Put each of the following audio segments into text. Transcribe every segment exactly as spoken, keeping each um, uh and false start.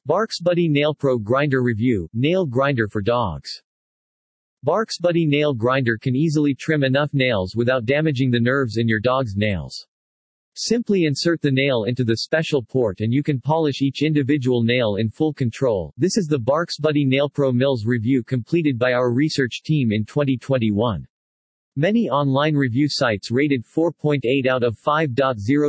Barks Buddy Nail Pro Grinder Review, Nail Grinder for Dogs. Barks Buddy Nail Grinder can easily trim enough nails without damaging the nerves in your dog's nails. Simply insert the nail into the special port and you can polish each individual nail in full control. This is the Barks Buddy Nail Pro Mills review completed by our research team in twenty twenty-one. Many online review sites rated four point eight out of five point oh.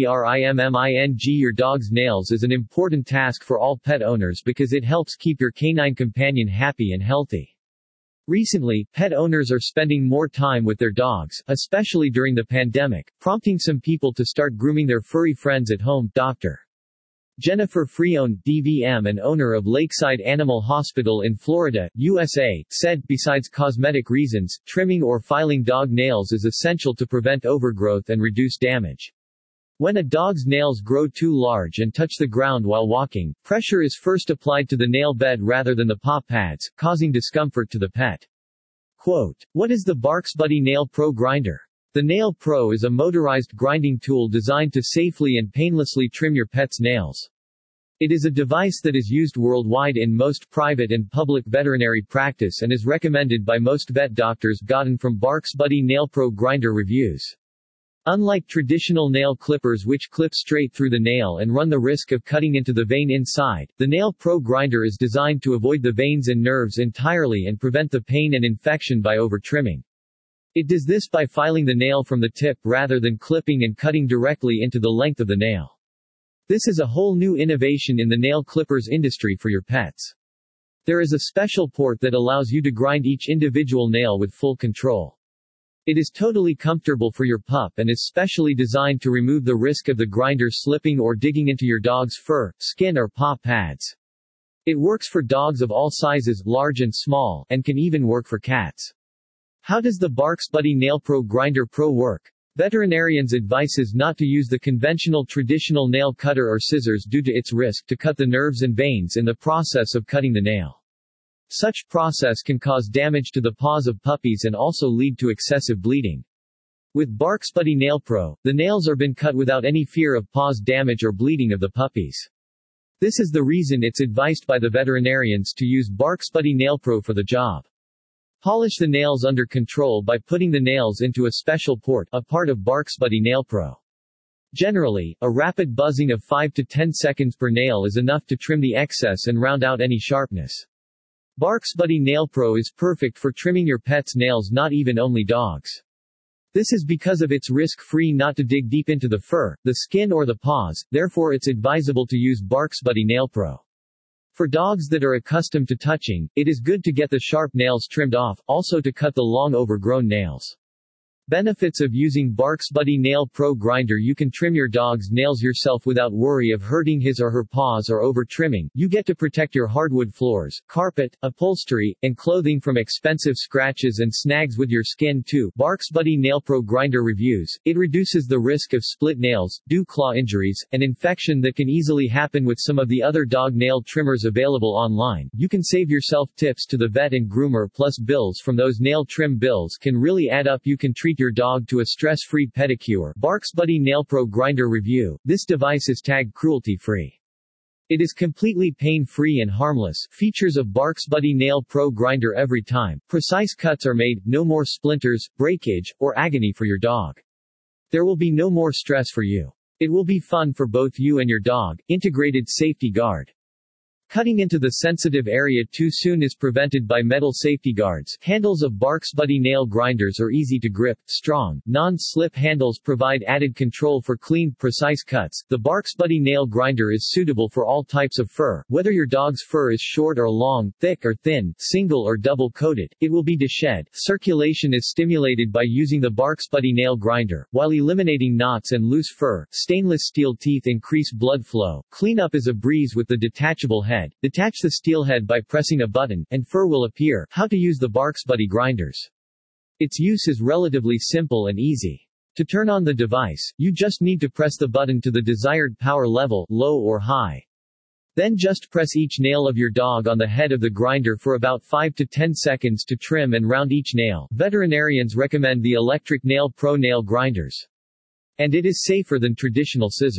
Trimming your dog's nails is an important task for all pet owners because it helps keep your canine companion happy and healthy. Recently, pet owners are spending more time with their dogs, especially during the pandemic, prompting some people to start grooming their furry friends at home. Doctor Jennifer Freone, D V M and owner of Lakeside Animal Hospital in Florida, U S A, said, besides cosmetic reasons, trimming or filing dog nails is essential to prevent overgrowth and reduce damage. When a dog's nails grow too large and touch the ground while walking, pressure is first applied to the nail bed rather than the paw pads, causing discomfort to the pet. Quote, "What is the Barks Buddy Nail Pro Grinder? The Nail Pro is a motorized grinding tool designed to safely and painlessly trim your pet's nails. It is a device that is used worldwide in most private and public veterinary practice and is recommended by most vet doctors. Gotten from Barks Buddy Nail Pro Grinder Reviews. Unlike traditional nail clippers which clip straight through the nail and run the risk of cutting into the vein inside, the Nail Pro Grinder is designed to avoid the veins and nerves entirely and prevent the pain and infection by over-trimming. It does this by filing the nail from the tip rather than clipping and cutting directly into the length of the nail. This is a whole new innovation in the nail clippers industry for your pets. There is a special port that allows you to grind each individual nail with full control. It is totally comfortable for your pup and is specially designed to remove the risk of the grinder slipping or digging into your dog's fur, skin or paw pads. It works for dogs of all sizes, large and small, and can even work for cats. How does the Barks Buddy Nail Pro Grinder Pro work? Veterinarians advises not to use the conventional traditional nail cutter or scissors due to its risk to cut the nerves and veins in the process of cutting the nail. Such process can cause damage to the paws of puppies and also lead to excessive bleeding. With Barks Buddy Nail Pro, the nails are been cut without any fear of paws damage or bleeding of the puppies. This is the reason it's advised by the veterinarians to use Barks Buddy Nail Pro for the job. Polish the nails under control by putting the nails into a special port, a part of Barks Buddy Nail Pro. Generally, a rapid buzzing of five to ten seconds per nail is enough to trim the excess and round out any sharpness. Barks Buddy Nail Pro is perfect for trimming your pet's nails, not even only dogs. This is because of its risk-free not to dig deep into the fur, the skin or the paws, therefore it's advisable to use Barks Buddy Nail Pro. For dogs that are accustomed to touching, it is good to get the sharp nails trimmed off, also to cut the long overgrown nails. Benefits of using Barks Buddy Nail Pro Grinder: you can trim your dog's nails yourself without worry of hurting his or her paws or over-trimming. You get to protect your hardwood floors, carpet, upholstery, and clothing from expensive scratches and snags with your skin too. Barks Buddy Nail Pro Grinder Reviews: it reduces the risk of split nails, dew claw injuries, and infection that can easily happen with some of the other dog nail trimmers available online. You can save yourself tips to the vet and groomer, plus bills from those nail trim bills can really add up. You can treat your dog to a stress-free pedicure. Barks Buddy Nail Pro Grinder Review: this device is tagged cruelty-free. It is completely pain-free and harmless. Features of Barks Buddy Nail Pro Grinder: every time precise cuts are made, no more splinters, breakage, or agony for your dog. There will be no more stress for you. It will be fun for both you and your dog. Integrated safety guard. Cutting into the sensitive area too soon is prevented by metal safety guards. Handles of Barks Buddy nail grinders are easy to grip. Strong, non-slip handles provide added control for clean, precise cuts. The Barks Buddy nail grinder is suitable for all types of fur, whether your dog's fur is short or long, thick or thin, single or double coated. It will be deshed. Circulation is stimulated by using the Barks Buddy nail grinder, while eliminating knots and loose fur. Stainless steel teeth increase blood flow. Cleanup is a breeze with the detachable head. Detach the steel head by pressing a button, and fur will appear. How to use the Barks Buddy grinders. Its use is relatively simple and easy. To turn on the device, you just need to press the button to the desired power level, low or high. Then just press each nail of your dog on the head of the grinder for about five to ten seconds to trim and round each nail. Veterinarians recommend the Electric Nail Pro nail grinders. And it is safer than traditional scissors.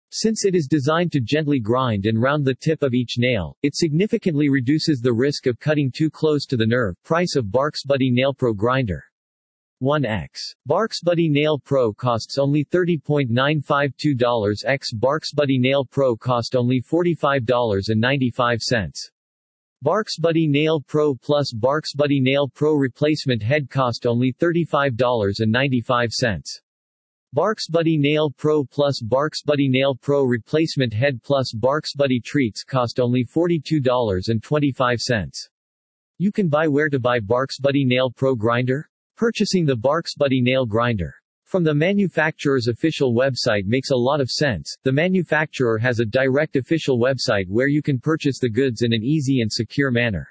Since it is designed to gently grind and round the tip of each nail, it significantly reduces the risk of cutting too close to the nerve. Price of Barks Buddy Nail Pro Grinder. one by Barks Buddy Nail Pro costs only thirty dollars and nine hundred fifty-two cents by Barks Buddy Nail Pro cost only forty-five dollars and ninety-five cents. Barks Buddy Nail Pro Plus Barks Buddy Nail Pro Replacement Head cost only thirty-five dollars and ninety-five cents. Barks Buddy Nail Pro Plus Barks Buddy Nail Pro Replacement Head Plus Barks Buddy Treats cost only forty-two dollars and twenty-five cents. You can buy. Where to buy Barks Buddy Nail Pro Grinder? Purchasing the Barks Buddy Nail Grinder from the manufacturer's official website makes a lot of sense. The manufacturer has a direct official website where you can purchase the goods in an easy and secure manner.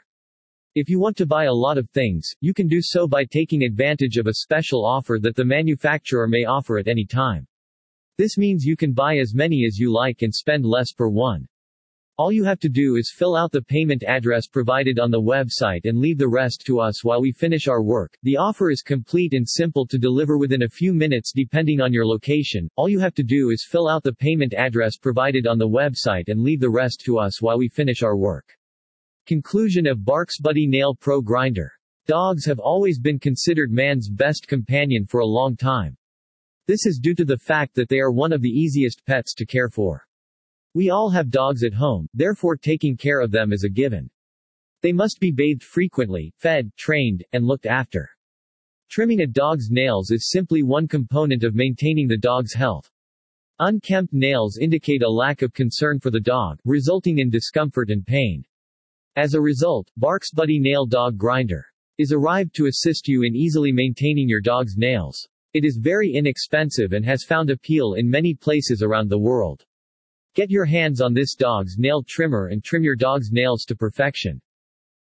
If you want to buy a lot of things, you can do so by taking advantage of a special offer that the manufacturer may offer at any time. This means you can buy as many as you like and spend less per one. All you have to do is fill out the payment address provided on the website and leave the rest to us while we finish our work. The offer is complete and simple to deliver within a few minutes depending on your location. All you have to do is fill out the payment address provided on the website and leave the rest to us while we finish our work. Conclusion of Barks Buddy Nail Pro Grinder. Dogs have always been considered man's best companion for a long time. This is due to the fact that they are one of the easiest pets to care for. We all have dogs at home, therefore taking care of them is a given. They must be bathed frequently, fed, trained, and looked after. Trimming a dog's nails is simply one component of maintaining the dog's health. Unkempt nails indicate a lack of concern for the dog, resulting in discomfort and pain. As a result, Barks Buddy Nail Dog Grinder is arrived to assist you in easily maintaining your dog's nails. It is very inexpensive and has found appeal in many places around the world. Get your hands on this dog's nail trimmer and trim your dog's nails to perfection.